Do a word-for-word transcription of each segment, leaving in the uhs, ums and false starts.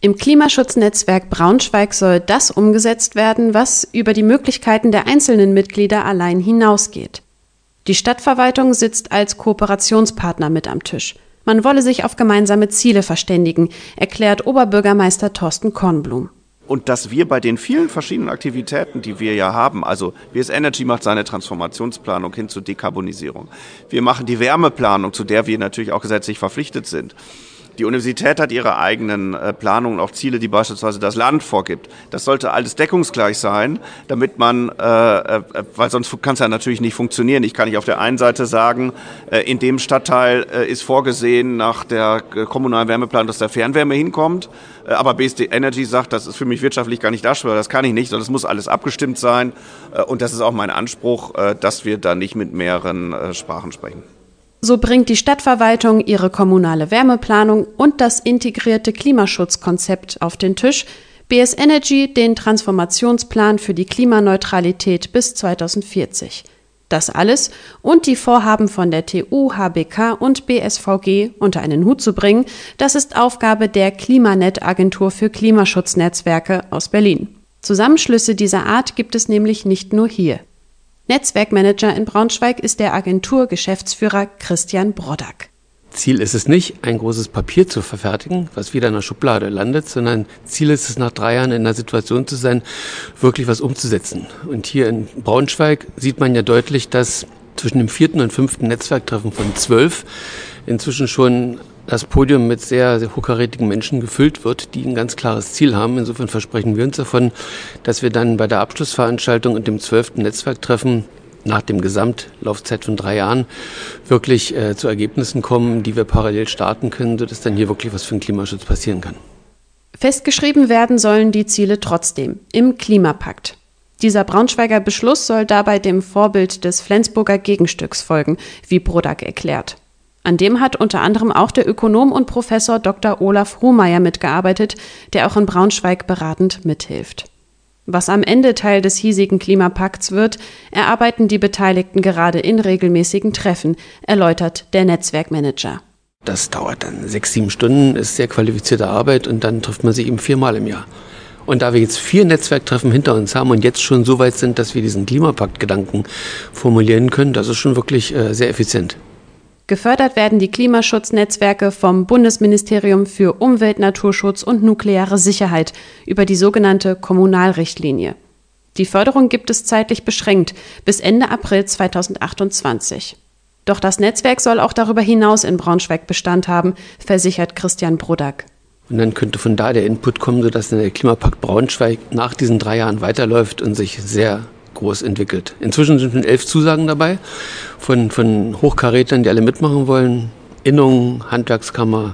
Im Klimaschutznetzwerk Braunschweig soll das umgesetzt werden, was über die Möglichkeiten der einzelnen Mitglieder allein hinausgeht. Die Stadtverwaltung sitzt als Kooperationspartner mit am Tisch. Man wolle sich auf gemeinsame Ziele verständigen, erklärt Oberbürgermeister Thorsten Kornblum. Und dass wir bei den vielen verschiedenen Aktivitäten, die wir ja haben, also B S Energy macht seine Transformationsplanung hin zur Dekarbonisierung. Wir machen die Wärmeplanung, zu der wir natürlich auch gesetzlich verpflichtet sind. Die Universität hat ihre eigenen äh, Planungen, auch Ziele, die beispielsweise das Land vorgibt. Das sollte alles deckungsgleich sein, damit man, äh, äh, weil sonst kann es ja natürlich nicht funktionieren. Ich kann nicht auf der einen Seite sagen, äh, in dem Stadtteil äh, ist vorgesehen nach der äh, kommunalen Wärmeplanung, dass da Fernwärme hinkommt. Äh, aber B S Energy sagt, das ist für mich wirtschaftlich gar nicht darstellbar, das kann ich nicht, sondern es muss alles abgestimmt sein. Äh, und das ist auch mein Anspruch, äh, dass wir da nicht mit mehreren äh, Sprachen sprechen. So bringt die Stadtverwaltung ihre kommunale Wärmeplanung und das integrierte Klimaschutzkonzept auf den Tisch, B S Energy den Transformationsplan für die Klimaneutralität bis zweitausendvierzig. Das alles und die Vorhaben von der T U, H B K und B S V G unter einen Hut zu bringen, das ist Aufgabe der Klimanet-Agentur für Klimaschutznetzwerke aus Berlin. Zusammenschlüsse dieser Art gibt es nämlich nicht nur hier. Netzwerkmanager in Braunschweig ist der Agentur-Geschäftsführer Christian Broddack. Ziel ist es nicht, ein großes Papier zu verfertigen, was wieder in der Schublade landet, sondern Ziel ist es, nach drei Jahren in der Situation zu sein, wirklich was umzusetzen. Und hier in Braunschweig sieht man ja deutlich, dass zwischen dem vierten und fünften Netzwerktreffen von zwölf inzwischen schon das Podium mit sehr, sehr hochkarätigen Menschen gefüllt wird, die ein ganz klares Ziel haben. Insofern versprechen wir uns davon, dass wir dann bei der Abschlussveranstaltung und dem zwölften Netzwerktreffen nach dem Gesamtlaufzeit von drei Jahren wirklich äh, zu Ergebnissen kommen, die wir parallel starten können, sodass dann hier wirklich was für den Klimaschutz passieren kann. Festgeschrieben werden sollen die Ziele trotzdem im Klimapakt. Dieser Braunschweiger Beschluss soll dabei dem Vorbild des Flensburger Gegenstücks folgen, wie Broddack erklärt. An dem hat unter anderem auch der Ökonom und Professor Doktor Olaf Hohmeier mitgearbeitet, der auch in Braunschweig beratend mithilft. Was am Ende Teil des hiesigen Klimapakts wird, erarbeiten die Beteiligten gerade in regelmäßigen Treffen, erläutert der Netzwerkmanager. Das dauert dann sechs, sieben Stunden, ist sehr qualifizierte Arbeit und dann trifft man sich eben viermal im Jahr. Und da wir jetzt vier Netzwerktreffen hinter uns haben und jetzt schon so weit sind, dass wir diesen Klimapakt-Gedanken formulieren können, das ist schon wirklich äh, sehr effizient. Gefördert werden die Klimaschutznetzwerke vom Bundesministerium für Umwelt, Naturschutz und nukleare Sicherheit über die sogenannte Kommunalrichtlinie. Die Förderung gibt es zeitlich beschränkt bis Ende April zweitausendachtundzwanzig. Doch das Netzwerk soll auch darüber hinaus in Braunschweig Bestand haben, versichert Christian Broddack. Und dann könnte von da der Input kommen, sodass der Klimapakt Braunschweig nach diesen drei Jahren weiterläuft und sich sehr groß entwickelt. Inzwischen sind schon elf Zusagen dabei von, von Hochkarätern, die alle mitmachen wollen. Innungen, Handwerkskammer,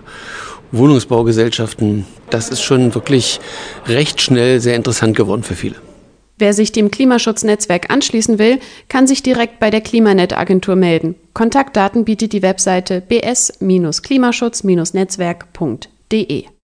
Wohnungsbaugesellschaften. Das ist schon wirklich recht schnell sehr interessant geworden für viele. Wer sich dem Klimaschutznetzwerk anschließen will, kann sich direkt bei der Klimanet-Agentur melden. Kontaktdaten bietet die Webseite b s Klimaschutz Netzwerk punkt d e.